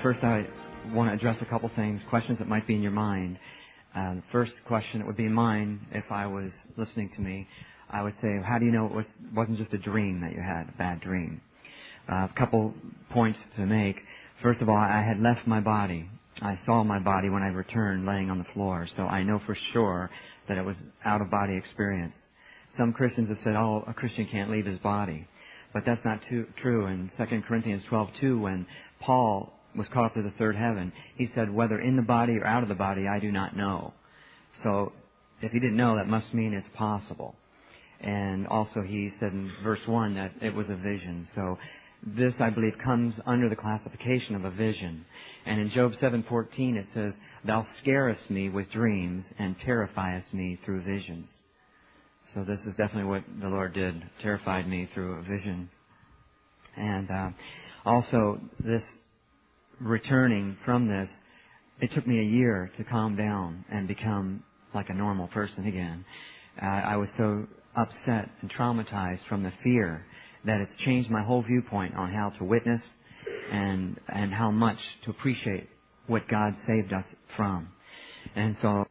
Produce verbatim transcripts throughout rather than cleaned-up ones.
first I want to address a couple things, questions that might be in your mind. Uh, the first question that would be mine, if I was listening to me, I would say, how do you know it was, wasn't just a dream that you had, a bad dream? Uh, a couple points to make. First of all, I had left my body. I saw my body when I returned laying on the floor, so I know for sure that it was out-of-body experience. Some Christians have said, oh, a Christian can't leave his body. But that's not too, true. In Second Corinthians twelve two, when Paul was caught up to the third heaven, he said, whether in the body or out of the body, I do not know. So if he didn't know, that must mean it's possible. And also he said in verse one that it was a vision. So this, I believe, comes under the classification of a vision. And in Job seven fourteen it says, thou scarest me with dreams and terrifiest me through visions. So this is definitely what the Lord did, terrified me through a vision. And uh, also this returning from this, it took me a year to calm down and become like a normal person again. Uh, I was so upset and traumatized from the fear that it's changed my whole viewpoint on how to witness and and how much to appreciate what God saved us from. And so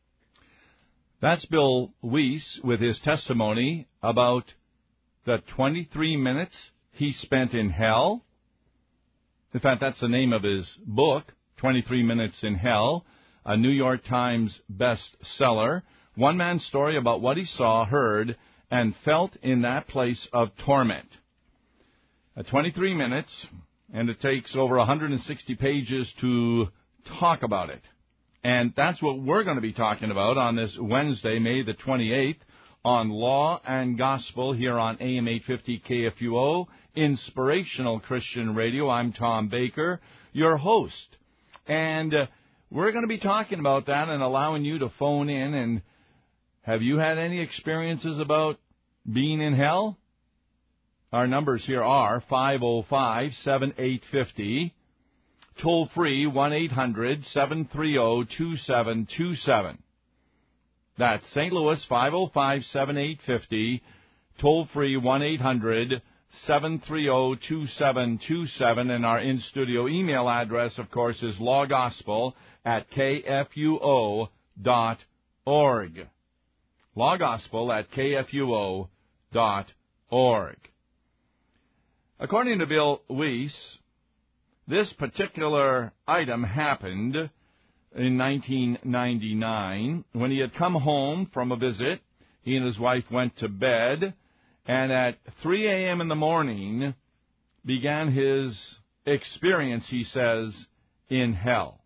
that's Bill Wiese with his testimony about the twenty-three minutes he spent in hell. In fact, that's the name of his book, twenty-three minutes in Hell, a New York Times bestseller. One man's story about what he saw, heard, and felt in that place of torment. Uh, twenty-three minutes, and it takes over one hundred sixty pages to talk about it. And that's what we're going to be talking about on this Wednesday, May the twenty-eighth, on Law and Gospel here on A M eight fifty K F U O, Inspirational Christian Radio. I'm Tom Baker, your host. And uh, we're going to be talking about that and allowing you to phone in. And have you had any experiences about being in hell? Our numbers here are five oh five, seven eight five oh, toll free one eight hundred, seven three oh, two seven two seven. That's Saint Louis, five oh five, seven eight five oh, toll free one eight hundred, seven three oh, two seven two seven. And our in-studio email address, of course, is lawgospel at k f u o dot org. lawgospel at k f u o dot org. According to Bill Wiese, this particular item happened in nineteen ninety-nine when he had come home from a visit. He and his wife went to bed, and at three a.m. in the morning began his experience, he says, in hell.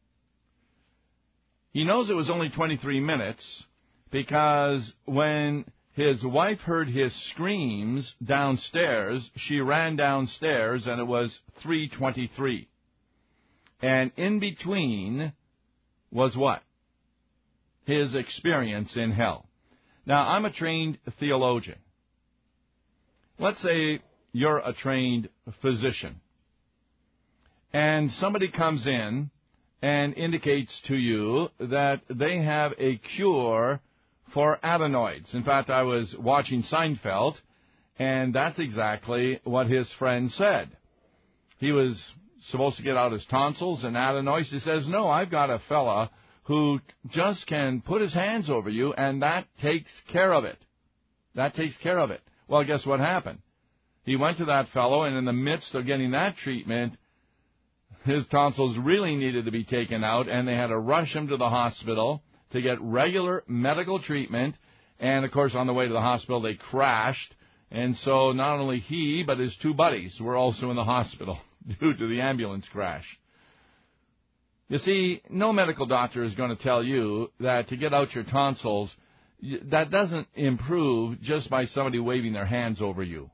He knows it was only twenty-three minutes because when his wife heard his screams downstairs, she ran downstairs, and it was three twenty-three. And in between was what? His experience in hell. Now, I'm a trained theologian. Let's say you're a trained physician, and somebody comes in and indicates to you that they have a cure for adenoids. In fact, I was watching Seinfeld, and that's exactly what his friend said. He was supposed to get out his tonsils and adenoids. He says, no, I've got a fella who just can put his hands over you, and that takes care of it. That takes care of it. Well, guess what happened? He went to that fellow, and in the midst of getting that treatment, his tonsils really needed to be taken out, and they had to rush him to the hospital to get regular medical treatment. And, of course, on the way to the hospital, they crashed. And so not only he, but his two buddies were also in the hospital due to the ambulance crash. You see, no medical doctor is going to tell you that to get out your tonsils, that doesn't improve just by somebody waving their hands over you.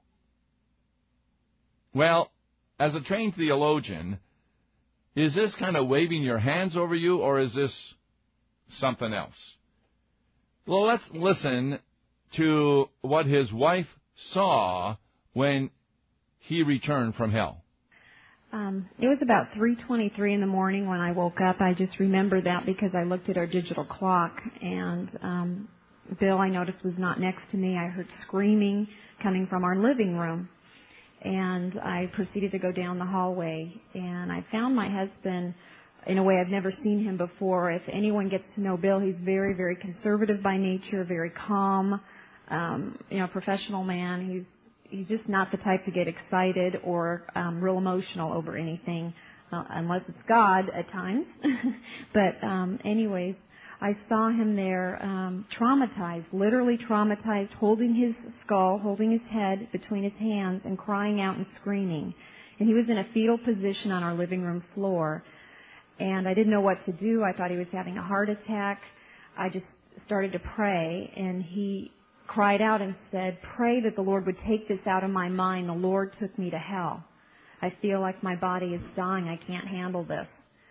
Well, as a trained theologian, is this kind of waving your hands over you, or is this something else? Well, let's listen to what his wife saw when he returned from hell. Um, it was about three twenty-three in the morning when I woke up. I just remember that because I looked at our digital clock, and um, Bill, I noticed, was not next to me. I heard screaming coming from our living room. And I proceeded to go down the hallway, and I found my husband in a way I've never seen him before. If anyone gets to know Bill, he's very, very conservative by nature, very calm, um, you know, professional man. He's he's just not the type to get excited or um, real emotional over anything, uh, unless it's God at times. But um, anyways, I saw him there um, traumatized, literally traumatized, holding his skull, holding his head between his hands and crying out and screaming. And he was in a fetal position on our living room floor. And I didn't know what to do. I thought he was having a heart attack. I just started to pray, and he cried out and said, "Pray that the Lord would take this out of my mind. The Lord took me to hell. I feel like my body is dying. I can't handle this."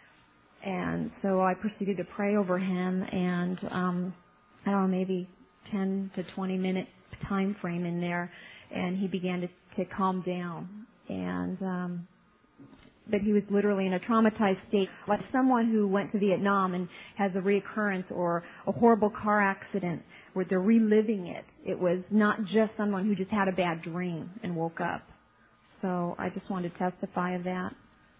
And so I proceeded to pray over him, and um, I don't know, maybe ten to twenty minute time frame in there, and he began to, to calm down. And um, but he was literally in a traumatized state, like someone who went to Vietnam and has a reoccurrence or a horrible car accident where they're reliving it. It was not just someone who just had a bad dream and woke up. So I just wanted to testify of that.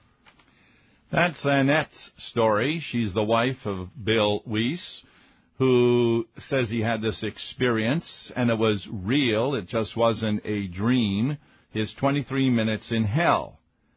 That's Annette's story. She's the wife of Bill Wiese, who says he had this experience, and it was real. It just wasn't a dream. His twenty-three minutes in hell.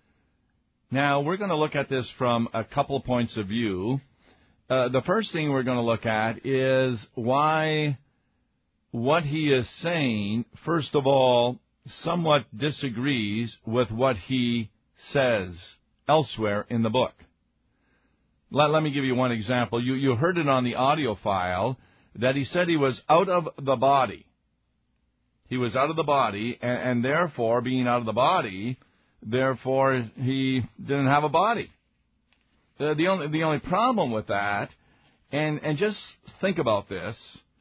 Now, we're going to look at this from a couple of points of view. Uh, the first thing we're going to look at is why what he is saying, first of all, somewhat disagrees with what he says elsewhere in the book. Let, let me give you one example. You, you heard it on the audio file that he said he was out of the body. He was out of the body, and, and therefore, being out of the body, therefore, he didn't have a body. The, the only the only problem with that, and, and just think about this,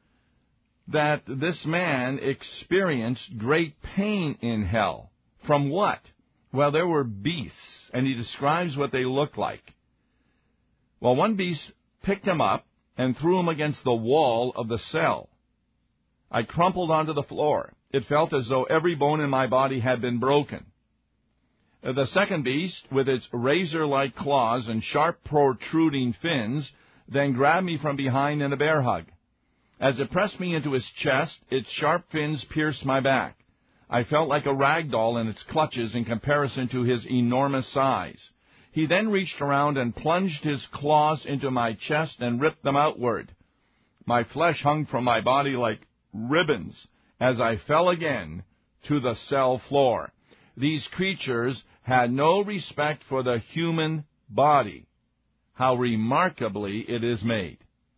that this man experienced great pain in hell. From what? Well, there were beasts, and he describes what they looked like. Well, one beast picked him up and threw him against the wall of the cell. I crumpled onto the floor. It felt as though every bone in my body had been broken. The second beast, with its razor-like claws and sharp protruding fins, then grabbed me from behind in a bear hug. As it pressed me into his chest, its sharp fins pierced my back. I felt like a rag doll in its clutches in comparison to his enormous size. He then reached around and plunged his claws into my chest and ripped them outward. My flesh hung from my body like ribbons as I fell again to the cell floor. These creatures had no respect for the human body. How remarkably it is made.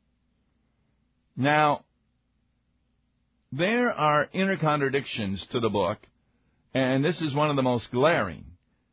Now, there are inner contradictions to the book, and this is one of the most glaring.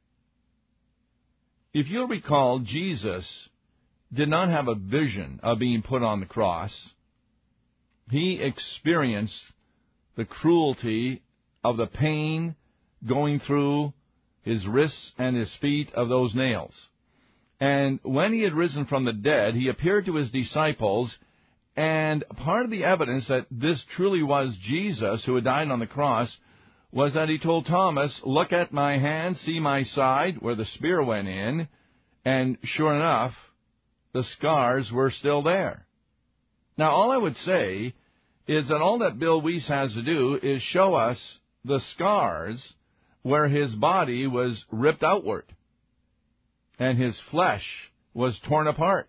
If you'll recall, Jesus did not have a vision of being put on the cross. He experienced the cruelty of the pain going through his wrists and his feet of those nails. And when he had risen from the dead, he appeared to his disciples, and part of the evidence that this truly was Jesus who had died on the cross was that he told Thomas, "Look at my hand, see my side," where the spear went in, and sure enough, the scars were still there. Now, all I would say is that all that Bill Wiese has to do is show us the scars where his body was ripped outward and his flesh was torn apart.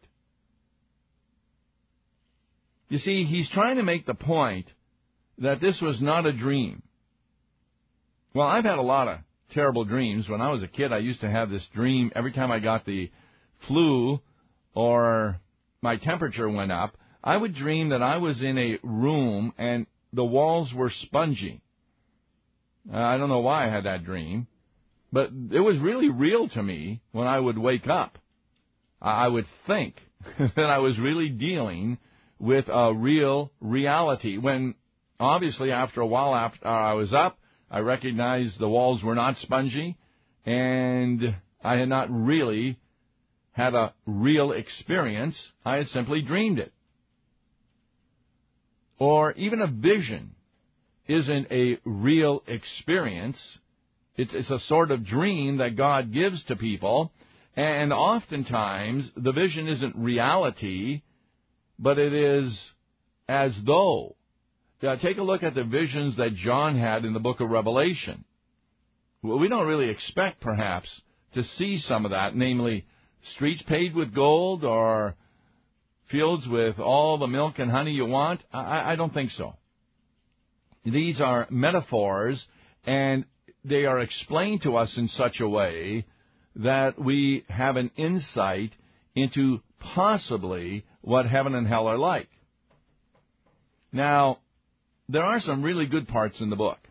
You see, he's trying to make the point that this was not a dream. Well, I've had a lot of terrible dreams. When I was a kid, I used to have this dream every time I got the flu or my temperature went up. I would dream that I was in a room and the walls were spongy. Uh, I don't know why I had that dream, but it was really real to me when I would wake up. I would think that I was really dealing with a real reality, when obviously after a while after I was up, I recognized the walls were not spongy, and I had not really had a real experience. I had simply dreamed it. Or even a vision isn't a real experience. It's, it's a sort of dream that God gives to people, and oftentimes the vision isn't reality, but it is as though. Yeah, take a look at the visions that John had in the book of Revelation. We don't really expect, perhaps, to see some of that, namely streets paved with gold or fields with all the milk and honey you want. I, I don't think so. These are metaphors, and they are explained to us in such a way that we have an insight into possibly what heaven and hell are like. Now, there are some really good parts in the book.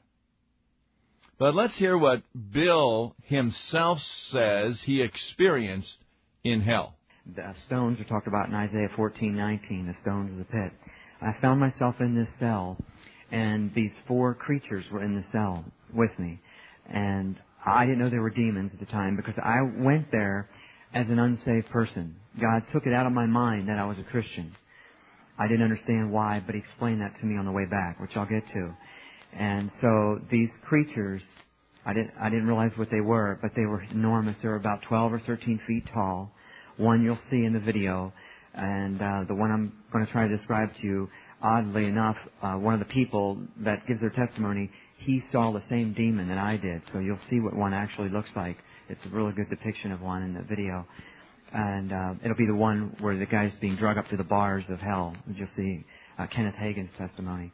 But let's hear what Bill himself says he experienced in hell. The stones are talked about in Isaiah fourteen nineteen, the stones of the pit. I found myself in this cell, and these four creatures were in the cell with me. And I didn't know they were demons at the time because I went there as an unsaved person. God took it out of my mind that I was a Christian. I didn't understand why, but He explained that to me on the way back, which I'll get to. And so these creatures, I didn't, I didn't realize what they were, but they were enormous. They were about twelve or thirteen feet tall. One you'll see in the video, and uh, the one I'm going to try to describe to you, oddly enough, uh, one of the people that gives their testimony, he saw the same demon that I did. So you'll see what one actually looks like. It's a really good depiction of one in the video. And uh, it'll be the one where the guy's being drug up to the bars of hell. You'll see uh, Kenneth Hagin's testimony.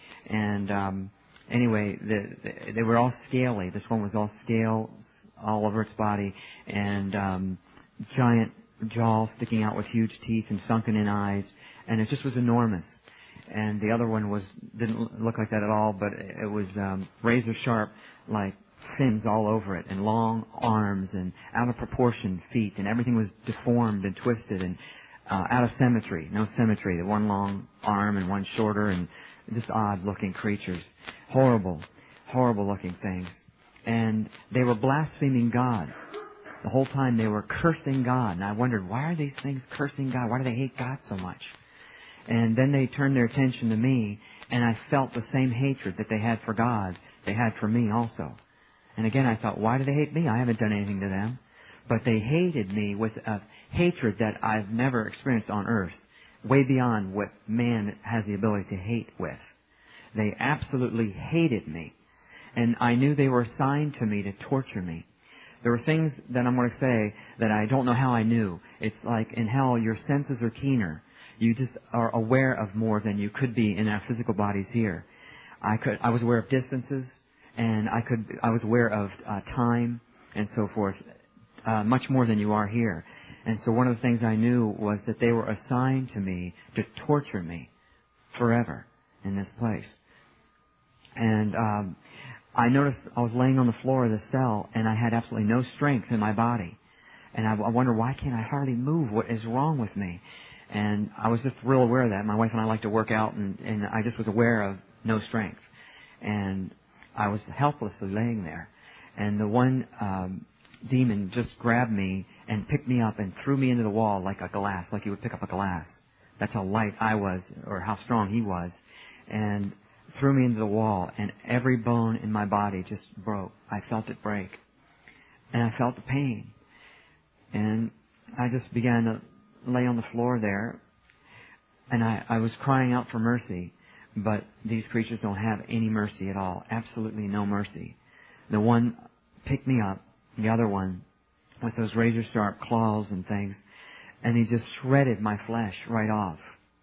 And um, anyway, the, the, they were all scaly. This one was all scale all over its body, and um, giant jaw sticking out with huge teeth and sunken-in eyes, and it just was enormous. And the other one was didn't look like that at all, but it was um, razor sharp, like fins all over it, and long arms, and out of proportion feet, and everything was deformed and twisted and uh, out of symmetry. No symmetry. The one long arm and one shorter, and just odd-looking creatures. Horrible, horrible-looking things. And they were blaspheming God. The whole time they were cursing God. And I wondered, why are these things cursing God? Why do they hate God so much? And then they turned their attention to me, and I felt the same hatred that they had for God, they had for me also. And again, I thought, why do they hate me? I haven't done anything to them. But they hated me with a hatred that I've never experienced on earth, way beyond what man has the ability to hate with. They absolutely hated me. And I knew they were assigned to me to torture me. There were things that I'm going to say that I don't know how I knew. It's like in hell, your senses are keener. You just are aware of more than you could be in our physical bodies here. I could, I was aware of distances, and I could, I was aware of uh, time and so forth, uh, much more than you are here. And so one of the things I knew was that they were assigned to me to torture me forever in this place. And um, I noticed I was laying on the floor of the cell, and I had absolutely no strength in my body. And I, I wondered, why can't I hardly move? What is wrong with me? And I was just real aware of that. My wife and I like to work out, and, and I just was aware of no strength. And I was helplessly laying there. And the one um, demon just grabbed me and picked me up and threw me into the wall like a glass, like you would pick up a glass. That's how light I was, or how strong he was. And threw me into the wall, and every bone in my body just broke. I felt it break. And I felt the pain. And I just began to lay on the floor there, and I, I was crying out for mercy, but these creatures don't have any mercy at all. Absolutely no mercy. The one picked me up, the other one, with those razor-sharp claws and things, and he just shredded my flesh right off.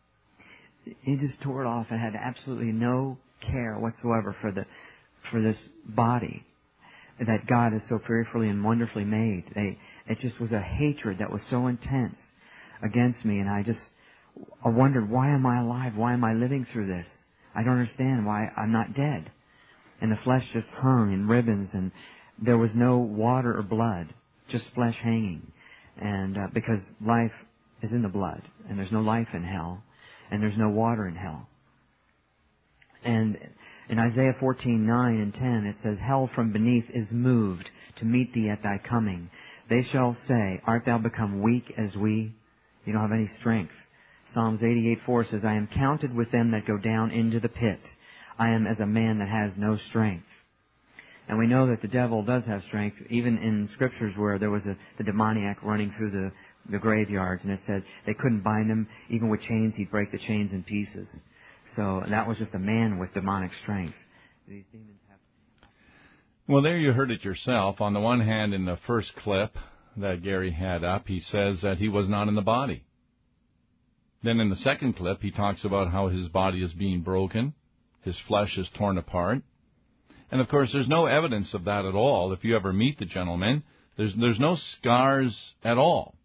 He just tore it off and had absolutely no care whatsoever for the for this body that God has so fearfully and wonderfully made. They, it just was a hatred that was so intense against me, and I just I wondered, why am I alive? Why am I living through this? I don't understand why I'm not dead. And the flesh just hung in ribbons, and there was no water or blood, just flesh hanging. And uh, because life is in the blood, and there's no life in hell, and there's no water in hell. And in Isaiah fourteen nine and ten, it says, hell from beneath is moved to meet thee at thy coming. They shall say, art thou become weak as we? You don't have any strength. Psalms eighty-eight four says, I am counted with them that go down into the pit. I am as a man that has no strength. And we know that the devil does have strength, even in scriptures where there was a, the demoniac running through the, the graveyards, and it said they couldn't bind him. Even with chains, he'd break the chains in pieces. So that was just a man with demonic strength. These demons have... Well, there you heard it yourself. On the one hand, in the first clip that Gary had up, he says that he was not in the body. Then in the second clip, he talks about how his body is being broken, his flesh is torn apart. And, of course, there's no evidence of that at all. If you ever meet the gentleman, there's, there's no scars at all.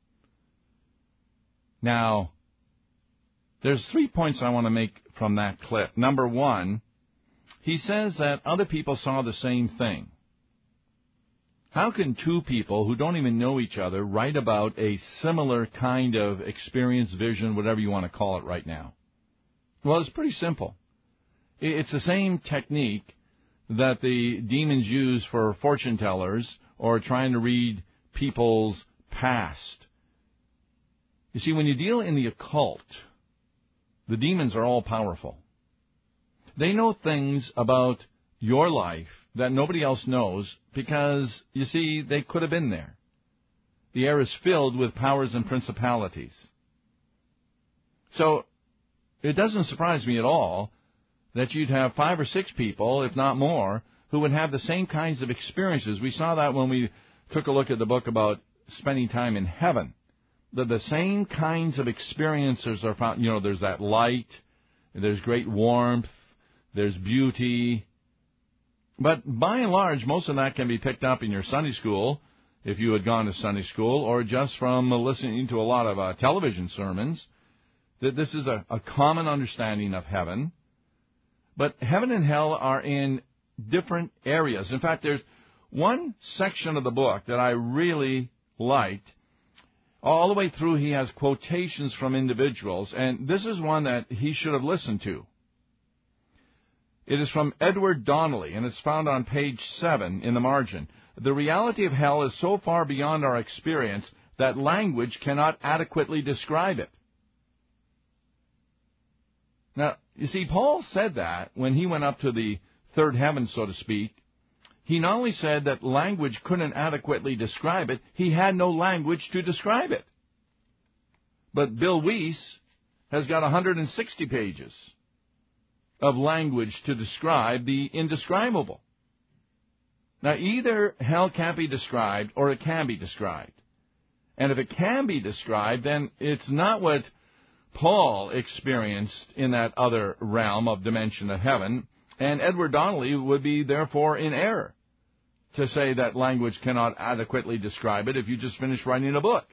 Now, there's three points I want to make from that clip. Number one, he says that other people saw the same thing. How can two people who don't even know each other write about a similar kind of experience, vision, whatever you want to call it right now? Well, it's pretty simple. It's the same technique that the demons use for fortune tellers or trying to read people's past. You see, when you deal in the occult, the demons are all powerful. They know things about your life that nobody else knows because, you see, they could have been there. The air is filled with powers and principalities. So it doesn't surprise me at all that you'd have five or six people, if not more, who would have the same kinds of experiences. We saw that when we took a look at the book about spending time in heaven. That the same kinds of experiences are found. You know, there's that light, there's great warmth, there's beauty. But by and large, most of that can be picked up in your Sunday school, if you had gone to Sunday school, or just from listening to a lot of uh, television sermons, that this is a, a common understanding of heaven. But heaven and hell are in different areas. In fact, there's one section of the book that I really liked. All the way through, he has quotations from individuals, and this is one that he should have listened to. It is from Edward Donnelly, and it's found on page seven in the margin. The reality of hell is so far beyond our experience that language cannot adequately describe it. Now, you see, Paul said that when he went up to the third heaven, so to speak. He not only said that language couldn't adequately describe it, he had no language to describe it. But Bill Wiese has got one hundred sixty pages of language to describe the indescribable. Now, either hell can't be described or it can be described. And if it can be described, then it's not what Paul experienced in that other realm of dimension of heaven, and Edward Donnelly would be therefore in error to say that language cannot adequately describe it if you just finish writing a book.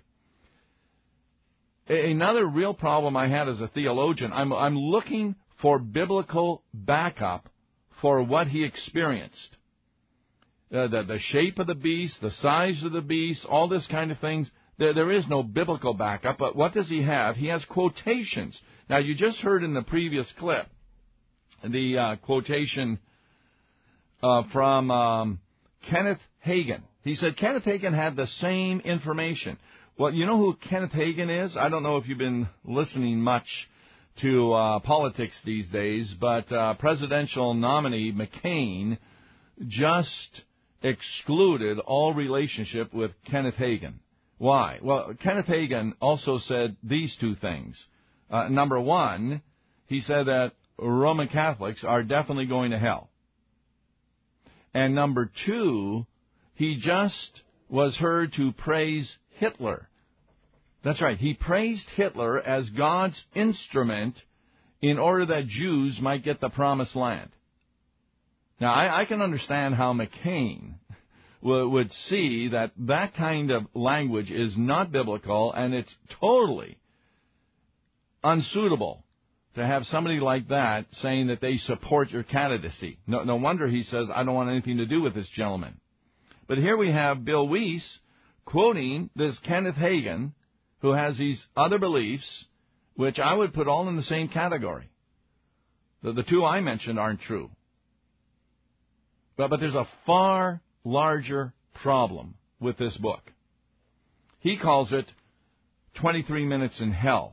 Another real problem I had as a theologian, I'm, I'm looking for biblical backup for what he experienced. Uh, the, the shape of the beast, the size of the beast, all this kind of things. There, there is no biblical backup, but what does he have? He has quotations. Now, you just heard in the previous clip the uh, quotation uh, from um, Kenneth Hagin. He said Kenneth Hagin had the same information. Well, you know who Kenneth Hagin is? I don't know if you've been listening much to uh, politics these days, but uh, presidential nominee McCain just excluded all relationship with Kenneth Hagin. Why? Well, Kenneth Hagin also said these two things. Uh, number one, he said that Roman Catholics are definitely going to hell. And number two, he just was heard to praise Hitler. That's right. He praised Hitler as God's instrument in order that Jews might get the promised land. Now, I, I can understand how McCain w- would see that that kind of language is not biblical, and it's totally unsuitable to have somebody like that saying that they support your candidacy. No, no wonder he says, I don't want anything to do with this gentleman. But here we have Bill Wiese quoting this Kenneth Hagin, who has these other beliefs, which I would put all in the same category. The, the two I mentioned aren't true. But, but there's a far larger problem with this book. He calls it twenty-three minutes in Hell.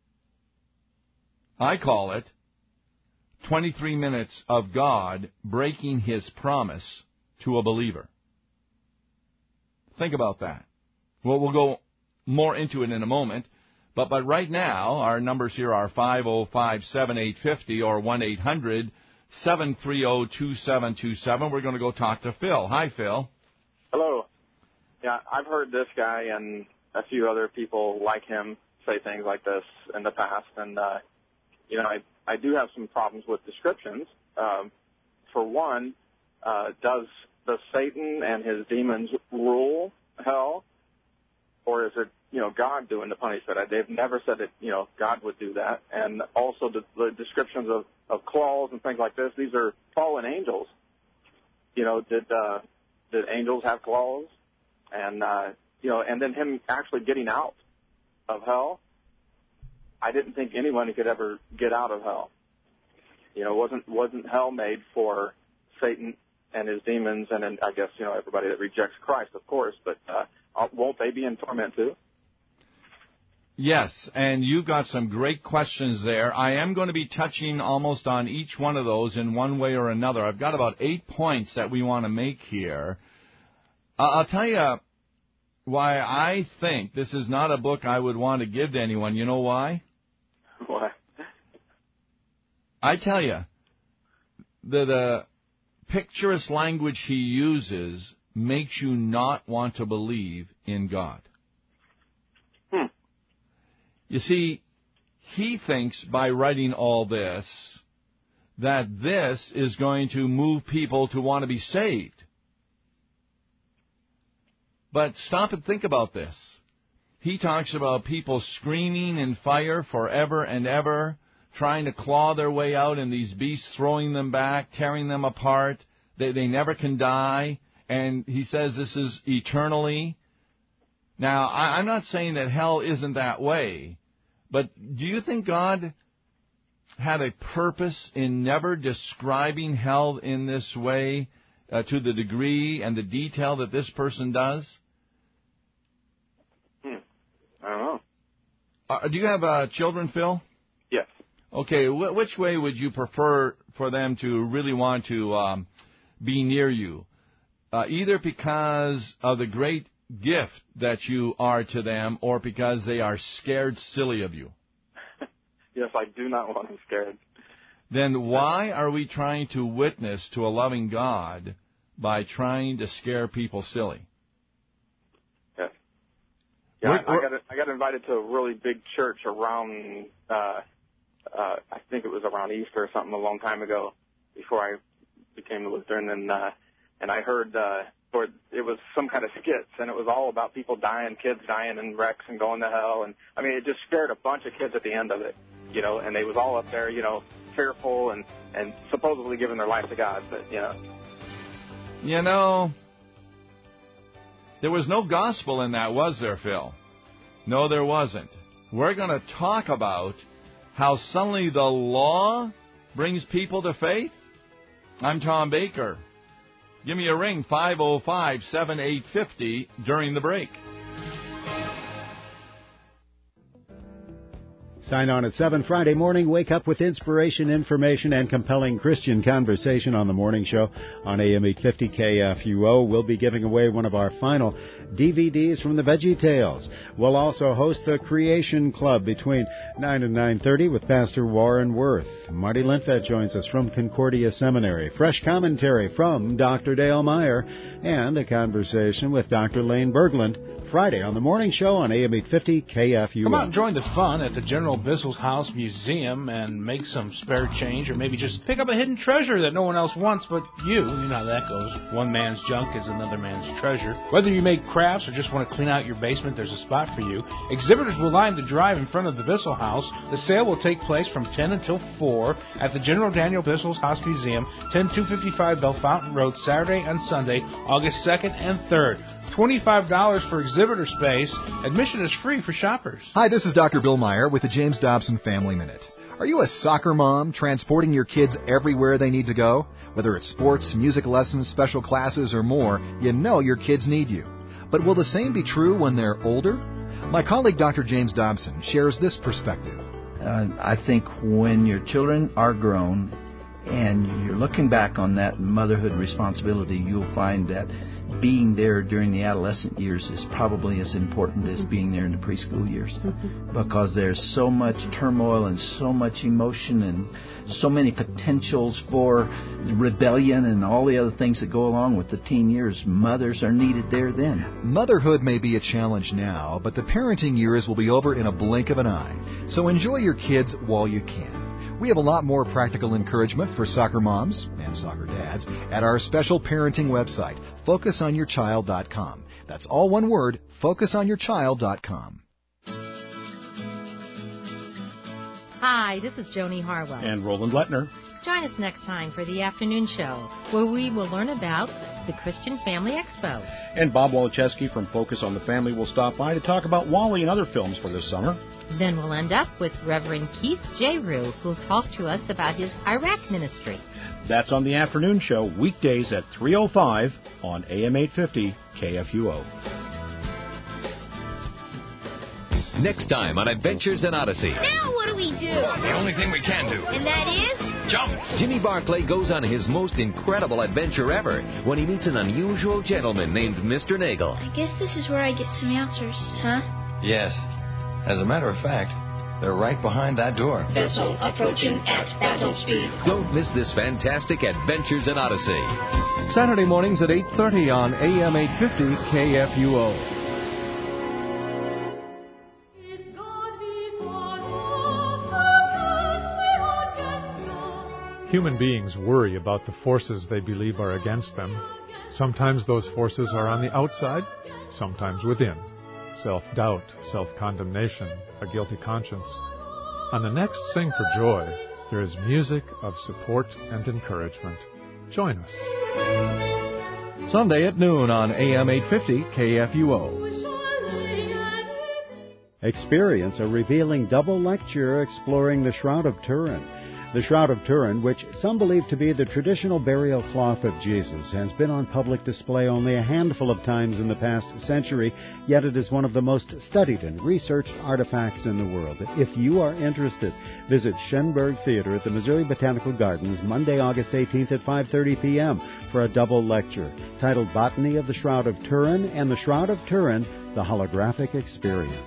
I call it twenty-three minutes of God breaking His promise to a believer. Think about that. Well, we'll go more into it in a moment. But but right now, our numbers here are five oh five, seven eight five oh or one eight hundred, seven three oh, two seven two seven. We're going to go talk to Phil. Hi, Phil. Hello. Yeah, I've heard this guy and a few other people like him say things like this in the past. And, uh, you know, I, I do have some problems with descriptions. Um, for one, uh, does, does Satan and his demons rule hell? Or is it, you know, God doing the punishment? They've never said that, you know, God would do that. And also the, the descriptions of, of claws and things like this, these are fallen angels. You know, did uh, did angels have claws? And, uh, you know, and then him actually getting out of hell, I didn't think anyone could ever get out of hell. You know, wasn't wasn't hell made for Satan and his demons and, and I guess, you know, everybody that rejects Christ, of course, but uh, won't they be in torment too? Yes, and you've got some great questions there. I am going to be touching almost on each one of those in one way or another. I've got about eight points that we want to make here. Uh, I'll tell you why I think this is not a book I would want to give to anyone. You know why? Why? I tell you, the, the picturesque language he uses makes you not want to believe in God. Hmm. You see, he thinks by writing all this that this is going to move people to want to be saved. But stop and think about this. He talks about people screaming in fire forever and ever, trying to claw their way out, and these beasts throwing them back, tearing them apart. They, they never can die. And he says this is eternally. Now, I, I'm not saying that hell isn't that way, but do you think God had a purpose in never describing hell in this way uh, to the degree and the detail that this person does? Hmm. I don't know. Uh, do you have uh, children, Phil? Yes. Okay, wh- which way would you prefer for them to really want to um, be near you? Uh, either because of the great gift that you are to them or because they are scared silly of you? Yes, I do not want them scared. Then why are we trying to witness to a loving God by trying to scare people silly? Yes. Yeah, We're, I, I got I got invited to a really big church around, uh, uh, I think it was around Easter or something a long time ago before I became a Lutheran, and uh, and I heard uh, or it was some kind of skits, and it was all about people dying, kids dying in wrecks and going to hell, and I mean it just scared a bunch of kids at the end of it, you know, and they was all up there, you know, fearful and and supposedly giving their life to God, but you know. You know, there was no gospel in that, was there, Phil? No, there wasn't. We're going to talk about how suddenly the law brings people to faith. I'm Tom Baker. Give me a ring, five oh five, seven eight five oh, during the break. Sign on at seven Friday morning. Wake up with inspiration, information, and compelling Christian conversation on the morning show on A M eight fifty K F U O. We'll be giving away one of our final D V Ds from the Veggie Tales. We'll also host the Creation Club between nine and nine thirty with Pastor Warren Worth. Marty Lindfett joins us from Concordia Seminary. Fresh commentary from Doctor Dale Meyer and a conversation with Doctor Lane Berglund. Friday on the morning show on A M eight fifty K F U O. Come out and join the fun at the General Bissell's House Museum and make some spare change, or maybe just pick up a hidden treasure that no one else wants but you. You know how that goes. One man's junk is another man's treasure. Whether you make crafts or just want to clean out your basement, there's a spot for you. Exhibitors will line the drive in front of the Bissell House. The sale will take place from ten until four at the General Daniel Bissell's House Museum, ten two fifty-five Bellefontaine Road, Saturday and Sunday, August second and third. twenty-five dollars for exhibitor space. Admission is free for shoppers. Hi, this is Doctor Bill Meyer with the James Dobson Family Minute. Are you a soccer mom transporting your kids everywhere they need to go? Whether it's sports, music lessons, special classes, or more, you know your kids need you. But will the same be true when they're older? My colleague Doctor James Dobson shares this perspective. Uh, I think when your children are grown, and you're looking back on that motherhood responsibility, you'll find that being there during the adolescent years is probably as important as being there in the preschool years, because there's so much turmoil and so much emotion and so many potentials for rebellion and all the other things that go along with the teen years. Mothers are needed there then. Motherhood may be a challenge now, but the parenting years will be over in a blink of an eye. So enjoy your kids while you can. We have a lot more practical encouragement for soccer moms and soccer dads at our special parenting website, focus on your child dot com. That's all one word, focus on your child dot com. Hi, this is Joni Harwell. And Roland Lettner. Join us next time for the afternoon show, where we will learn about the Christian Family Expo. And Bob Waliszewski from Focus on the Family will stop by to talk about Wally and other films for this summer. Then we'll end up with Reverend Keith J. Rue, who'll talk to us about his Iraq ministry. That's on the afternoon show, weekdays at three oh five on A M eight fifty K F U O. Next time on Adventures in Odyssey. Now what do we do? The only thing we can do. And that is? Jump! Jimmy Barclay goes on his most incredible adventure ever when he meets an unusual gentleman named Mister Nagel. I guess this is where I get some answers, huh? Yes. As a matter of fact, they're right behind that door. Vessel approaching at battle speed. Don't miss this fantastic Adventures in Odyssey. Saturday mornings at eight thirty on A M eight fifty K F U O. Human beings worry about the forces they believe are against them. Sometimes those forces are on the outside, sometimes within. Self-doubt, self-condemnation, a guilty conscience. On the next Sing for Joy, there is music of support and encouragement. Join us. Sunday at noon on A M eight fifty K F U O. Experience a revealing double lecture exploring the Shroud of Turin. The Shroud of Turin, which some believe to be the traditional burial cloth of Jesus, has been on public display only a handful of times in the past century, yet it is one of the most studied and researched artifacts in the world. If you are interested, visit Schenberg Theater at the Missouri Botanical Gardens Monday, August eighteenth at five thirty p.m. for a double lecture titled Botany of the Shroud of Turin and the Shroud of Turin, the Holographic Experience.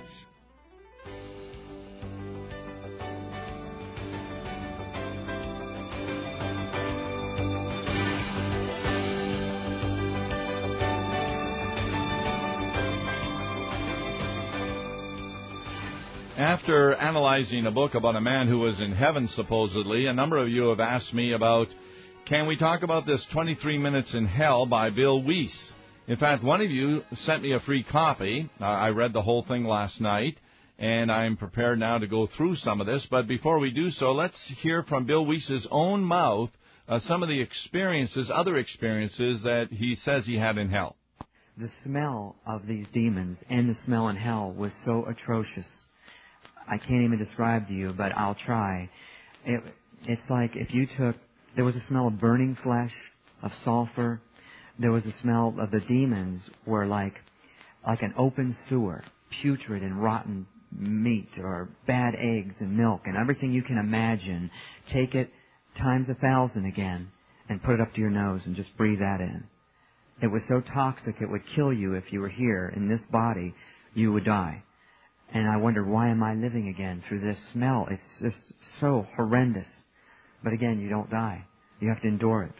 After analyzing a book about a man who was in heaven, supposedly, a number of you have asked me about, can we talk about this twenty-three minutes in Hell by Bill Wiese? In fact, one of you sent me a free copy. Uh, I read the whole thing last night, and I'm prepared now to go through some of this. But before we do so, let's hear from Bill Wiese's own mouth uh, some of the experiences, other experiences that he says he had in hell. The smell of these demons and the smell in hell was so atrocious. I can't even describe to you, but I'll try. It, it's like if you took, there was a smell of burning flesh, of sulfur. There was a smell of the demons were like, like an open sewer, putrid and rotten meat or bad eggs and milk and everything you can imagine. Take it times a thousand again and put it up to your nose and just breathe that in. It was so toxic it would kill you if you were here in this body. You would die. And I wondered, why am I living again through this smell? It's just so horrendous. But again, you don't die. You have to endure it.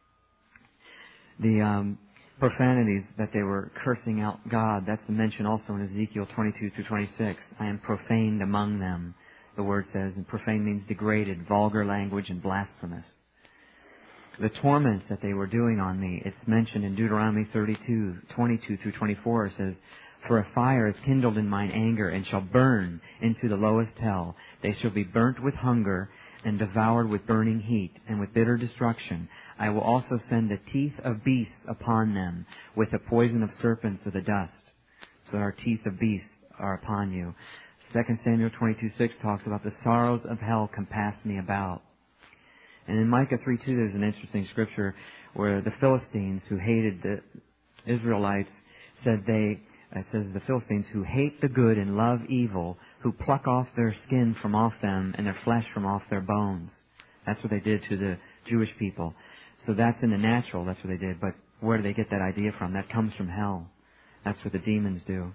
The um, profanities that they were cursing out God, that's the mention also in Ezekiel twenty-two through twenty-six. I am profaned among them, the word says. And profane means degraded, vulgar language, and blasphemous. The torments that they were doing on me, it's mentioned in Deuteronomy thirty-two, twenty-two through twenty-four. It says, for a fire is kindled in mine anger, and shall burn into the lowest hell. They shall be burnt with hunger, and devoured with burning heat, and with bitter destruction. I will also send the teeth of beasts upon them, with the poison of serpents of the dust. So our teeth of beasts are upon you. Second Samuel twenty-two six talks about the sorrows of hell compass me about. And in Micah three two, there's an interesting scripture where the Philistines, who hated the Israelites, said they... It says, the Philistines who hate the good and love evil, who pluck off their skin from off them and their flesh from off their bones. That's what they did to the Jewish people. So that's in the natural, that's what they did. But where do they get that idea from? That comes from hell. That's what the demons do.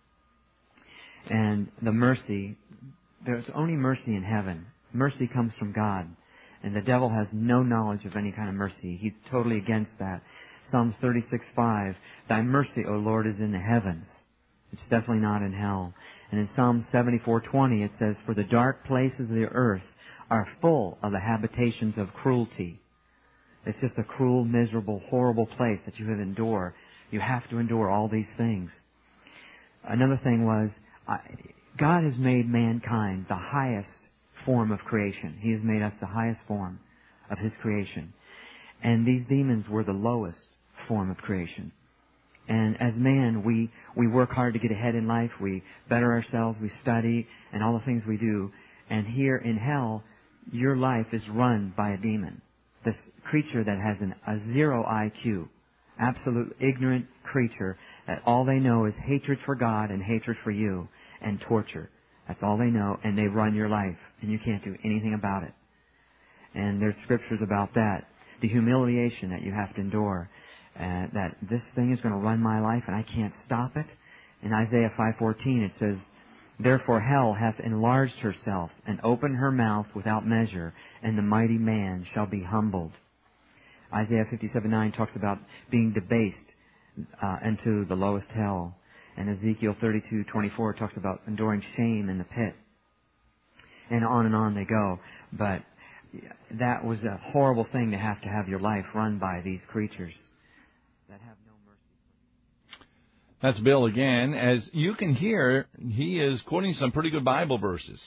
And the mercy, there's only mercy in heaven. Mercy comes from God. And the devil has no knowledge of any kind of mercy. He's totally against that. Psalm thirty-six five, Thy mercy, O Lord, is in the heavens. It's definitely not in hell. And in Psalm seventy-four twenty it says, For the dark places of the earth are full of the habitations of cruelty. It's just a cruel, miserable, horrible place that you have to endure. You have to endure all these things. Another thing was, I, God has made mankind the highest form of creation. He has made us the highest form of His creation. And these demons were the lowest form of creation. And as man, we, we work hard to get ahead in life. We better ourselves. We study and all the things we do. And here in hell, your life is run by a demon. This creature that has an, a zero I Q. Absolute ignorant creature that all they know is hatred for God and hatred for you and torture. That's all they know. And they run your life. And you can't do anything about it. And there's scriptures about that. The humiliation that you have to endure. Uh, that this thing is going to run my life and I can't stop it. In Isaiah five fourteen it says, Therefore hell hath enlarged herself and opened her mouth without measure, and the mighty man shall be humbled. Isaiah fifty-seven nine talks about being debased uh, into the lowest hell. And Ezekiel thirty-two twenty-four talks about enduring shame in the pit. And on and on they go. But that was a horrible thing to have to have your life run by these creatures that have no mercy. That's Bill again. As you can hear, he is quoting some pretty good Bible verses.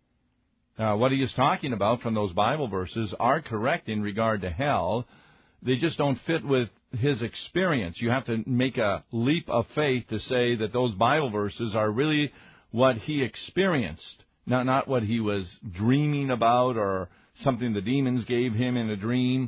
Uh, what he is talking about from those Bible verses are correct in regard to hell. They just don't fit with his experience. You have to make a leap of faith to say that those Bible verses are really what he experienced, not, not what he was dreaming about or something the demons gave him in a dream.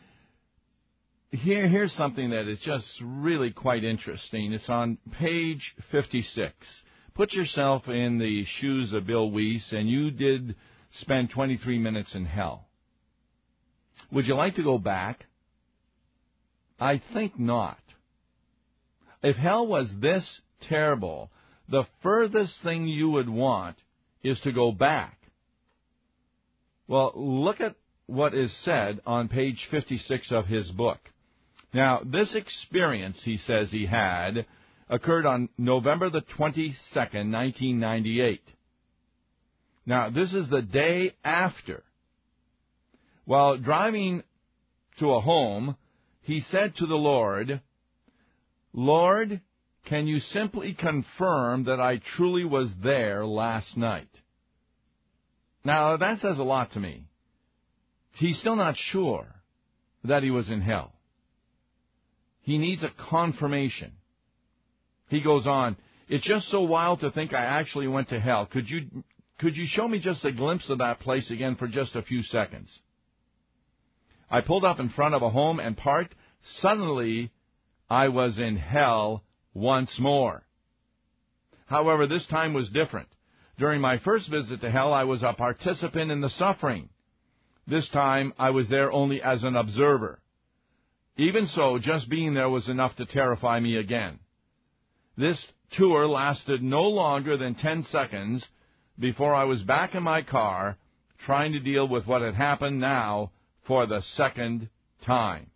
Here, here's something that is just really quite interesting. It's on page fifty-six. Put yourself in the shoes of Bill Wiese, and you did spend twenty-three minutes in hell. Would you like to go back? I think not. If hell was this terrible, the furthest thing you would want is to go back. Well, look at what is said on page fifty-six of his book. Now, this experience, he says he had, occurred on November the twenty-second, nineteen ninety-eight. Now, this is the day after. While driving to a home, he said to the Lord, Lord, can you simply confirm that I truly was there last night? Now, that says a lot to me. He's still not sure that he was in hell. He needs a confirmation. He goes on, it's just so wild to think I actually went to hell. Could you, could you show me just a glimpse of that place again for just a few seconds? I pulled up in front of a home and parked. Suddenly, I was in hell once more. However, this time was different. During my first visit to hell, I was a participant in the suffering. This time, I was there only as an observer. Even so, just being there was enough to terrify me again. This tour lasted no longer than ten seconds before I was back in my car trying to deal with what had happened now for the second time.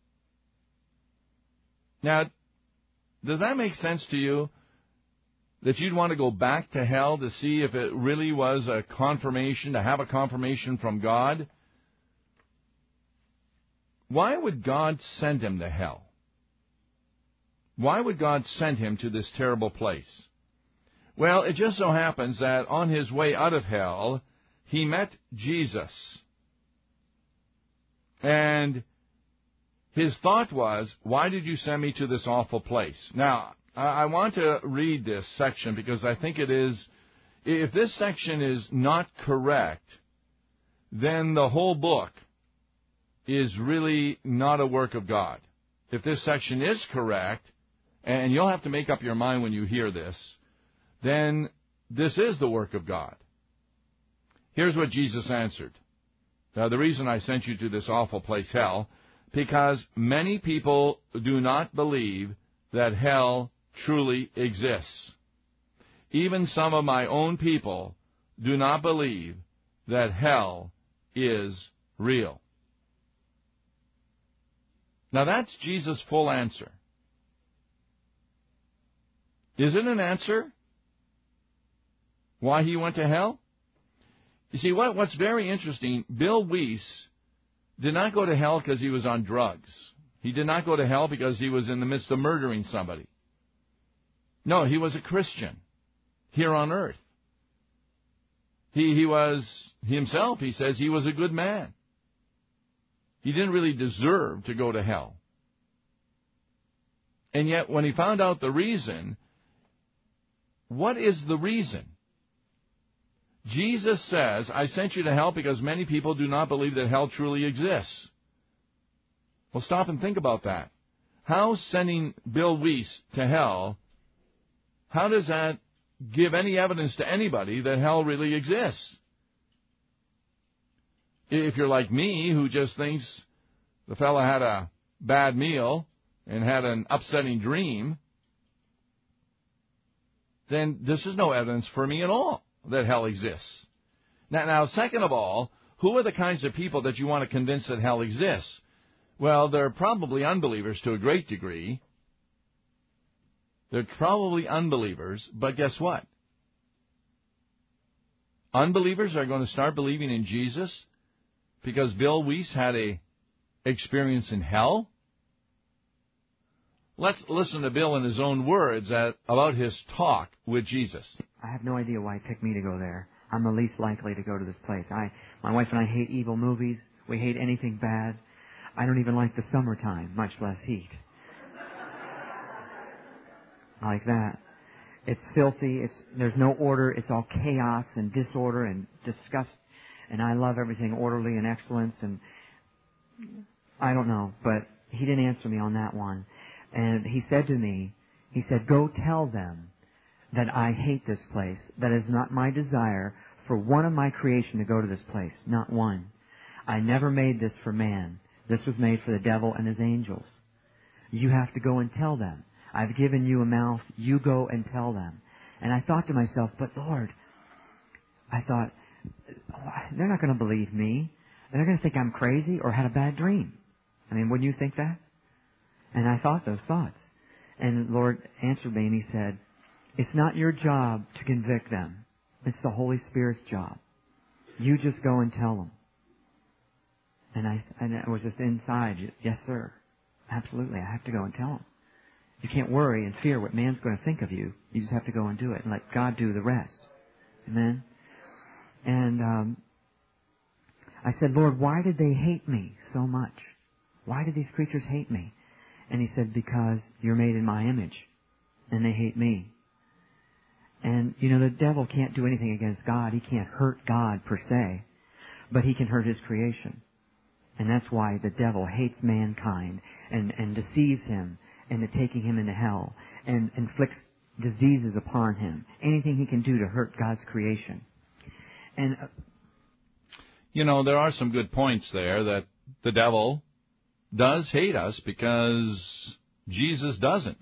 Now, does that make sense to you? That you'd want to go back to hell to see if it really was a confirmation, to have a confirmation from God? Why would God send him to hell? Why would God send him to this terrible place? Well, it just so happens that on his way out of hell, he met Jesus. And his thought was, why did you send me to this awful place? Now, I want to read this section because I think it is, if this section is not correct, then the whole book is really not a work of God. If this section is correct, and you'll have to make up your mind when you hear this, then this is the work of God. Here's what Jesus answered. Uh, the reason I sent you to this awful place, hell, because many people do not believe that hell truly exists. Even some of my own people do not believe that hell is real. Now that's Jesus' full answer. Is it an answer why he went to hell? You see, what, what's very interesting, Bill Weiss did not go to hell because he was on drugs. He did not go to hell because he was in the midst of murdering somebody. No, he was a Christian here on earth. He, he was, himself, he says, he was a good man. He didn't really deserve to go to hell. And yet, when he found out the reason, what is the reason? Jesus says, I sent you to hell because many people do not believe that hell truly exists. Well, stop and think about that. How sending Bill Weiss to hell, how does that give any evidence to anybody that hell really exists? If you're like me, who just thinks the fellow had a bad meal and had an upsetting dream, then this is no evidence for me at all that hell exists. Now, now, second of all, who are the kinds of people that you want to convince that hell exists? Well, they're probably unbelievers to a great degree. They're probably unbelievers, but guess what? Unbelievers are going to start believing in Jesus because Bill Weiss had a experience in hell. Let's listen to Bill in his own words at, about his talk with Jesus. I have no idea why he picked me to go there. I'm the least likely to go to this place. I, my wife and I hate evil movies. We hate anything bad. I don't even like the summertime, much less heat. Like that. It's filthy. It's there's no order. It's all chaos and disorder and disgust. And I love everything orderly and excellence. And I don't know, but he didn't answer me on that one. And he said to me, he said, go tell them that I hate this place, that it is not my desire for one of my creation to go to this place, not one. I never made this for man. This was made for the devil and his angels. You have to go and tell them. I've given you a mouth. You go and tell them. And I thought to myself, but Lord, I thought, they're not going to believe me. They're going to think I'm crazy or had a bad dream. I mean, wouldn't you think that? And I thought those thoughts. And the Lord answered me and He said, it's not your job to convict them. It's the Holy Spirit's job. You just go and tell them. And I, and I was just inside, yes sir, absolutely, I have to go and tell them. You can't worry and fear what man's going to think of you. You just have to go and do it and let God do the rest. Amen? And um, I said, Lord, why did they hate me so much? Why did these creatures hate me? And He said, because you're made in my image, and they hate me. And, you know, the devil can't do anything against God. He can't hurt God per se, but he can hurt His creation. And that's why the devil hates mankind and, and deceives him into taking him into hell and inflicts diseases upon him. Anything he can do to hurt God's creation. And uh, you know, there are some good points there that the devil does hate us because Jesus doesn't.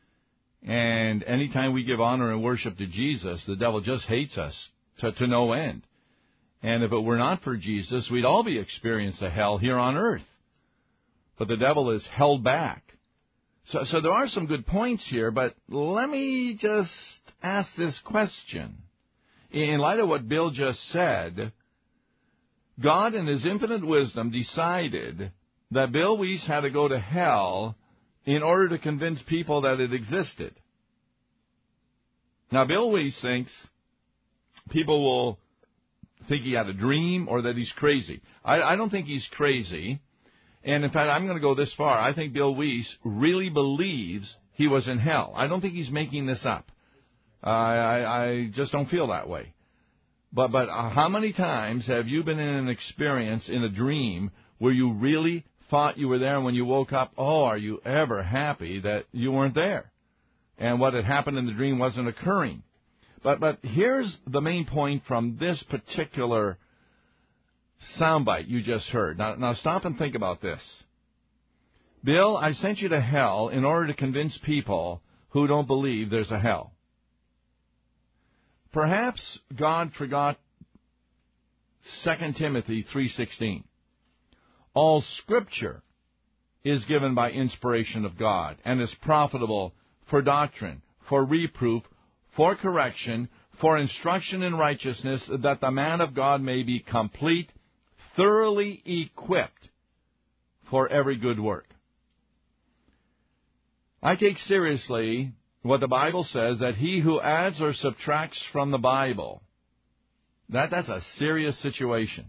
And anytime we give honor and worship to Jesus, the devil just hates us to, to no end. And if it were not for Jesus, we'd all be experiencing a hell here on earth. But the devil is held back. So, so there are some good points here, but let me just ask this question. In light of what Bill just said, God in His infinite wisdom decided that Bill Weiss had to go to hell in order to convince people that it existed. Now, Bill Weiss thinks people will think he had a dream or that he's crazy. I, I don't think he's crazy. And, in fact, I'm going to go this far. I think Bill Weiss really believes he was in hell. I don't think he's making this up. Uh, I, I just don't feel that way. But, but uh, how many times have you been in an experience, in a dream, where you really thought you were there, and when you woke up, oh, are you ever happy that you weren't there? And what had happened in the dream wasn't occurring. But, but here's the main point from this particular soundbite you just heard. Now, now stop and think about this. Bill, I sent you to hell in order to convince people who don't believe there's a hell. Perhaps God forgot Second Timothy three sixteen. All Scripture is given by inspiration of God and is profitable for doctrine, for reproof, for correction, for instruction in righteousness, that the man of God may be complete, thoroughly equipped for every good work. I take seriously what the Bible says, that he who adds or subtracts from the Bible, that, that's a serious situation.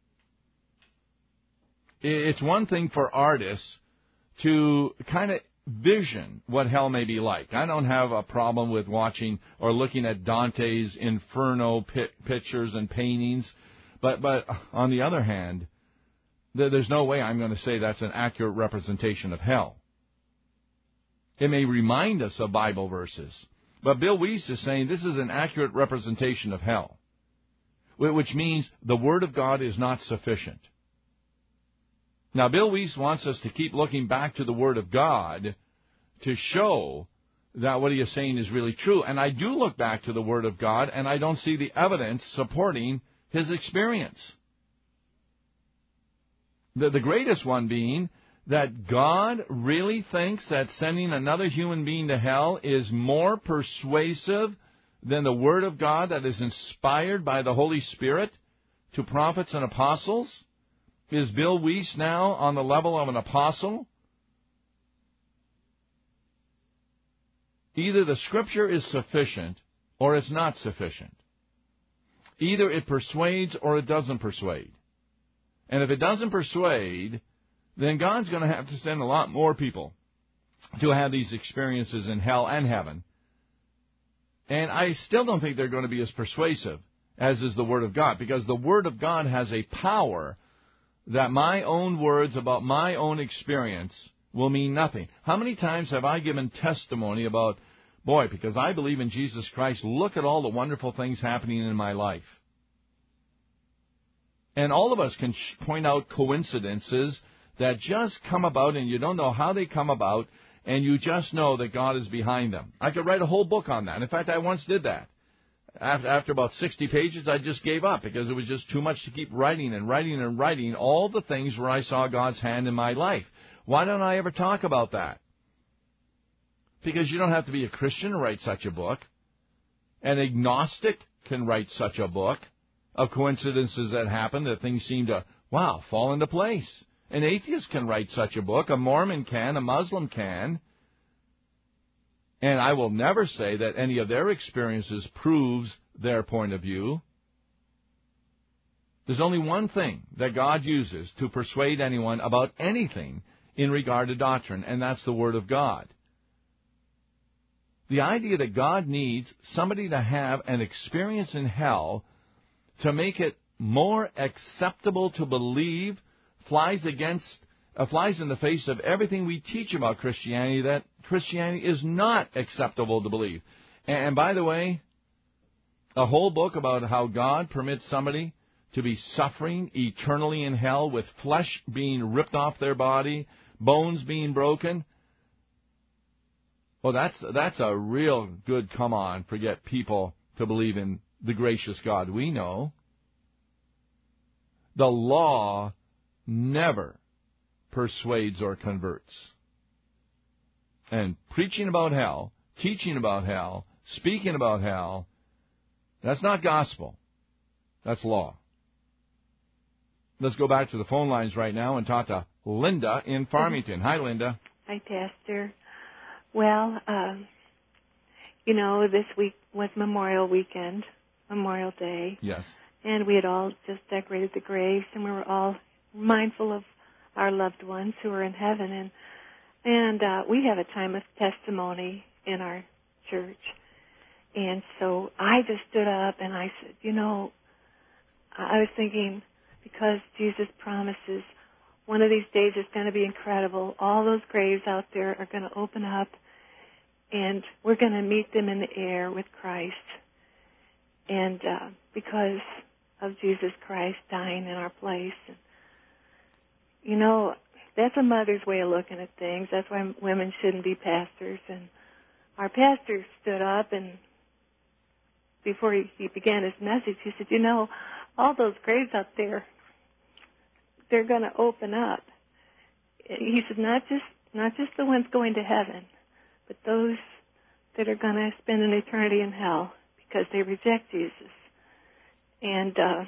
It's one thing for artists to kind of vision what hell may be like. I don't have a problem with watching or looking at Dante's Inferno pictures and paintings, but but on the other hand, there's no way I'm going to say that's an accurate representation of hell. It may remind us of Bible verses, but Bill Wiese is saying this is an accurate representation of hell, which means the Word of God is not sufficient. Now, Bill Wiese wants us to keep looking back to the Word of God to show that what he is saying is really true. And I do look back to the Word of God, and I don't see the evidence supporting his experience. The, the greatest one being that God really thinks that sending another human being to hell is more persuasive than the Word of God that is inspired by the Holy Spirit to prophets and apostles? Is Bill Wiese now on the level of an apostle? Either the Scripture is sufficient or it's not sufficient. Either it persuades or it doesn't persuade. And if it doesn't persuade, then God's going to have to send a lot more people to have these experiences in hell and heaven. And I still don't think they're going to be as persuasive as is the Word of God, because the Word of God has a power that my own words about my own experience will mean nothing. How many times have I given testimony about, boy, because I believe in Jesus Christ, look at all the wonderful things happening in my life. And all of us can point out coincidences that just come about, and you don't know how they come about, and you just know that God is behind them. I could write a whole book on that. In fact, I once did that. After, after about sixty pages, I just gave up because it was just too much to keep writing and writing and writing all the things where I saw God's hand in my life. Why don't I ever talk about that? Because you don't have to be a Christian to write such a book. An agnostic can write such a book of coincidences that happen, that things seem to, wow, fall into place. An atheist can write such a book. A Mormon can. A Muslim can. And I will never say that any of their experiences proves their point of view. There's only one thing that God uses to persuade anyone about anything in regard to doctrine, and that's the Word of God. The idea that God needs somebody to have an experience in hell to make it more acceptable to believe flies against, uh, flies in the face of everything we teach about Christianity, that Christianity is not acceptable to believe. And by the way, a whole book about how God permits somebody to be suffering eternally in hell with flesh being ripped off their body, bones being broken. Well, that's that's a real good come on for get people to believe in the gracious God we know. The law never persuades or converts. And preaching about hell, teaching about hell, speaking about hell, that's not gospel. That's law. Let's go back to the phone lines right now and talk to Linda in Farmington. Hi, Linda. Hi, Pastor. Well, um, you know, this week was Memorial Weekend, Memorial Day. Yes. And we had all just decorated the graves, and we were all mindful of our loved ones who are in heaven. And And uh, we have a time of testimony in our church. And so I just stood up and I said, you know, I was thinking, because Jesus promises one of these days is going to be incredible. All those graves out there are going to open up, and we're going to meet them in the air with Christ. And uh, because of Jesus Christ dying in our place. And, you know, that's a mother's way of looking at things. That's why women shouldn't be pastors. And our pastor stood up, and before he, he began his message, he said, you know, all those graves out there, they're going to open up. He said, not just not just the ones going to heaven, but those that are going to spend an eternity in hell because they reject Jesus. And uh,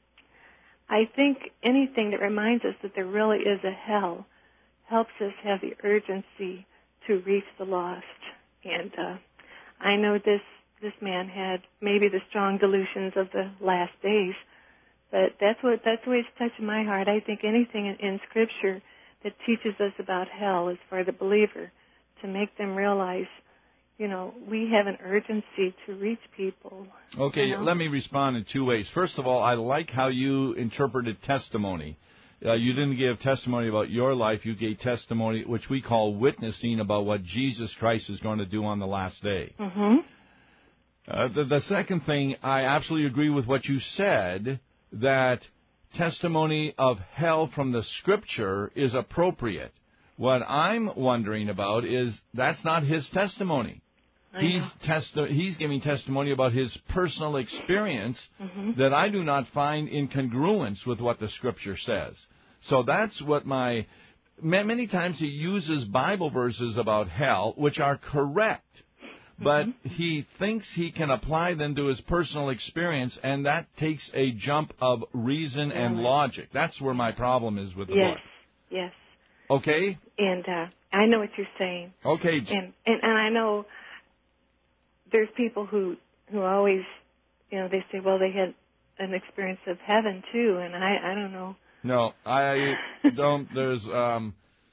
I think anything that reminds us that there really is a hell helps us have the urgency to reach the lost. And uh, I know this this man had maybe the strong delusions of the last days, but that's what that's the way it's touching my heart. I think anything in, in Scripture that teaches us about hell is for the believer to make them realize, you know, we have an urgency to reach people. Okay, you know? Let me respond in two ways. First of all, I like how you interpreted testimony. Uh, you didn't give testimony about your life. You gave testimony, which we call witnessing, about what Jesus Christ is going to do on the last day. Mm-hmm. Uh, the, the second thing, I absolutely agree with what you said, that testimony of hell from the Scripture is appropriate. What I'm wondering about is that's not his testimony. I He's know. testi- he's giving testimony about his personal experience mm-hmm. that I do not find in congruence with what the Scripture says. So that's what my... Many times he uses Bible verses about hell, which are correct, but mm-hmm. he thinks he can apply them to his personal experience, and that takes a jump of reason really? and logic. That's where my problem is with the yes. book. Yes. Okay? And uh, I know what you're saying. Okay. And, and and I know there's people who who always, you know, they say, well, they had an experience of heaven too, and I I don't know. No, I don't. There's um,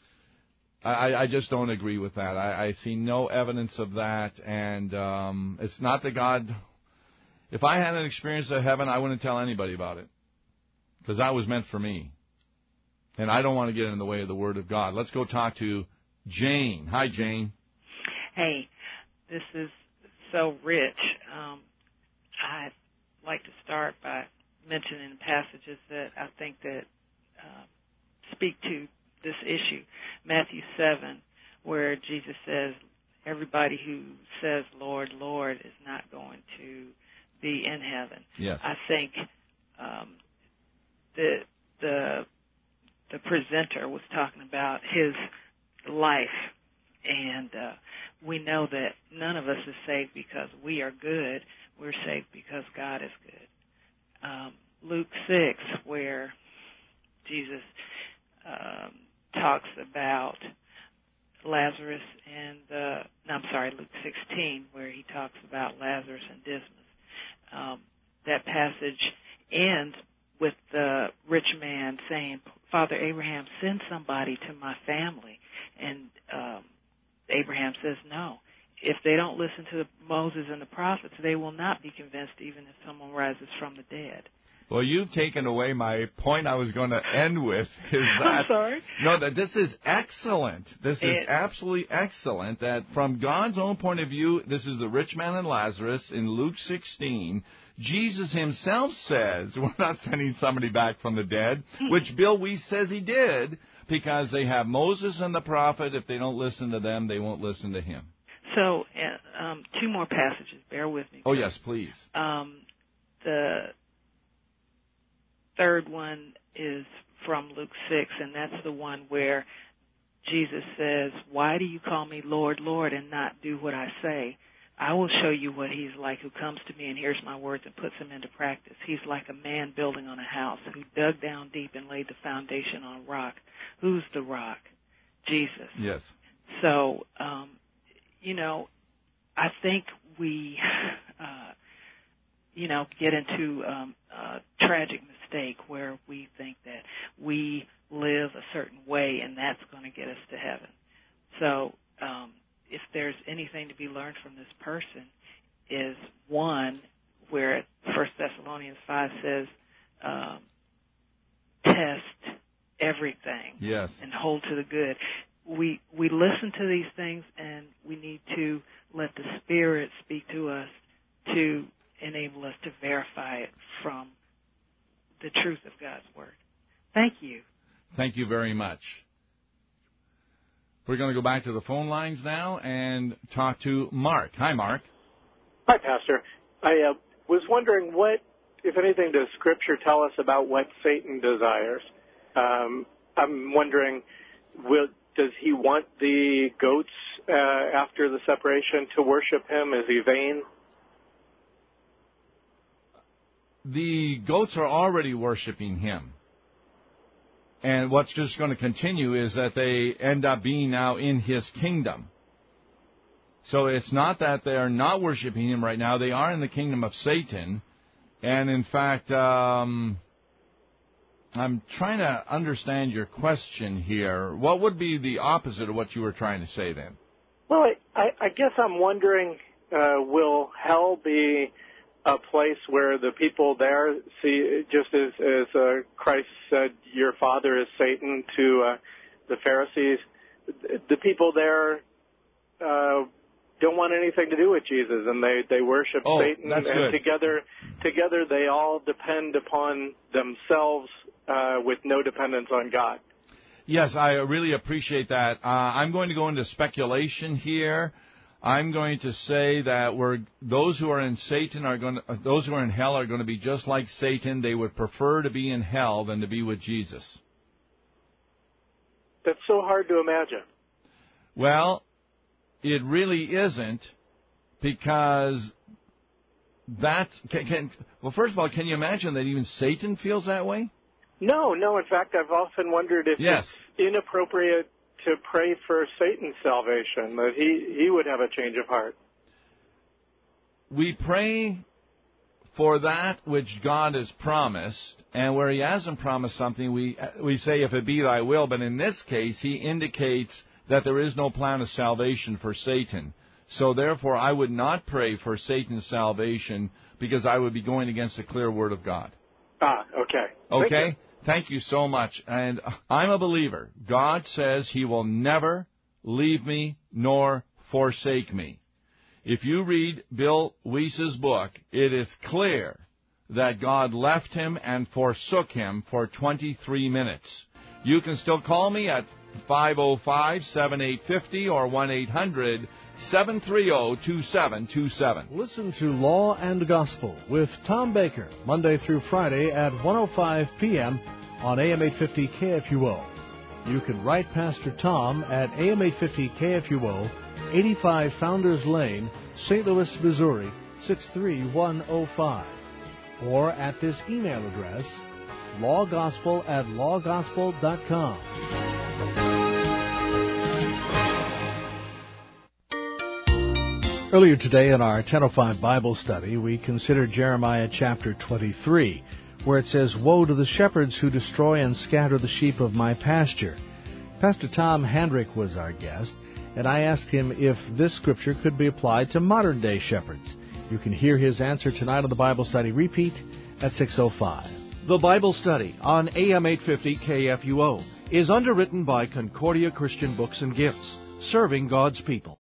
I I just don't agree with that. I, I see no evidence of that, and um, it's not that God. If I had an experience of heaven, I wouldn't tell anybody about it, because that was meant for me. And I don't want to get in the way of the Word of God. Let's go talk to Jane. Hi, Jane. Hey, this is so rich. Um, I'd like to start by mentioning passages that I think that uh, speak to this issue. Matthew seven, where Jesus says, everybody who says, Lord, Lord, is not going to be in heaven. Yes. I think um, the the the presenter was talking about his life, and uh, we know that none of us is saved because we are good. We're saved because God is good. Um, Luke six, where Jesus um, talks about Lazarus and the, no, I'm sorry, Luke sixteen, where he talks about Lazarus and Dismas. Um, that passage ends with the rich man saying, Father Abraham, send somebody to my family. And um, Abraham says, no. If they don't listen to Moses and the prophets, they will not be convinced even if someone rises from the dead. Well, you've taken away my point I was going to end with. Is that, I'm sorry? No, that this is excellent. This is It, absolutely excellent, that from God's own point of view, this is the rich man and Lazarus in Luke sixteen. Jesus himself says we're not sending somebody back from the dead, which Bill Weiss says he did, because they have Moses and the prophet. If they don't listen to them, they won't listen to him. So, uh, um, two more passages. Bear with me. Oh, yes, please. Um, the third one is from Luke six, and that's the one where Jesus says, why do you call me Lord, Lord, and not do what I say? I will show you what he's like who comes to me and hears my words and puts them into practice. He's like a man building on a house who dug down deep and laid the foundation on rock. Who's the rock? Jesus. Yes. So, um, you know, I think we, uh, you know, get into um, a tragic mistake where we think that we live a certain way and that's going to get us to heaven. So, um, if there's anything to be learned from this person, is one, where First Thessalonians five says, um, test everything, yes, and hold to the good. We we listen to these things, and we need to let the Spirit speak to us to enable us to verify it from the truth of God's Word. Thank you. Thank you very much. We're going to go back to the phone lines now and talk to Mark. Hi, Mark. Hi, Pastor. I uh, was wondering what, if anything, does Scripture tell us about what Satan desires? Um, I'm wondering, will, does he want the goats uh, after the separation to worship him? Is he vain? The goats are already worshiping him. And what's just going to continue is that they end up being now in his kingdom. So it's not that they are not worshiping him right now. They are in the kingdom of Satan. And in fact, um, I'm trying to understand your question here. What would be the opposite of what you were trying to say then? Well, I, I, I guess I'm wondering, uh, will hell be a place where the people there see, just as, as uh, Christ said, your father is Satan to uh, the Pharisees, the people there uh, don't want anything to do with Jesus, and they, they worship oh, Satan, that's and good. together together they all depend upon themselves uh, with no dependence on God. Yes, I really appreciate that. Uh, I'm going to go into speculation here. I'm going to say that we're, those who are in Satan are going to, uh, those who are in hell are going to be just like Satan. They would prefer to be in hell than to be with Jesus. That's so hard to imagine. Well, it really isn't, because that's, can, can, well, first of all, can you imagine that even Satan feels that way? No, no. In fact, I've often wondered if yes. it's inappropriate to pray for Satan's salvation, that he, he would have a change of heart. We pray for that which God has promised, and where he hasn't promised something, we we say, if it be thy will. But in this case, he indicates that there is no plan of salvation for Satan. So therefore, I would not pray for Satan's salvation, because I would be going against the clear word of God. Ah, okay. Okay? Thank you. Thank you so much. And I'm a believer. God says he will never leave me nor forsake me. If you read Bill Wies's book, it is clear that God left him and forsook him for twenty-three minutes. You can still call me at five oh five, seven eight five oh or one eight hundred, seven three zero, two seven two seven. Listen to Law and Gospel with Tom Baker, Monday through Friday at one oh five p.m. on A M eight fifty K F U O. You can write Pastor Tom at A M eight fifty K F U O, eighty-five Founders Lane, Saint Louis, Missouri, six three one oh five. Or at this email address, lawgospel at lawgospel dot com. Earlier today in our ten oh five Bible study, we considered Jeremiah chapter twenty-three, where it says, "Woe to the shepherds who destroy and scatter the sheep of my pasture." Pastor Tom Handrick was our guest, and I asked him if this scripture could be applied to modern-day shepherds. You can hear his answer tonight on the Bible Study repeat at six oh five. The Bible Study on A M eight fifty K F U O is underwritten by Concordia Christian Books and Gifts, serving God's people.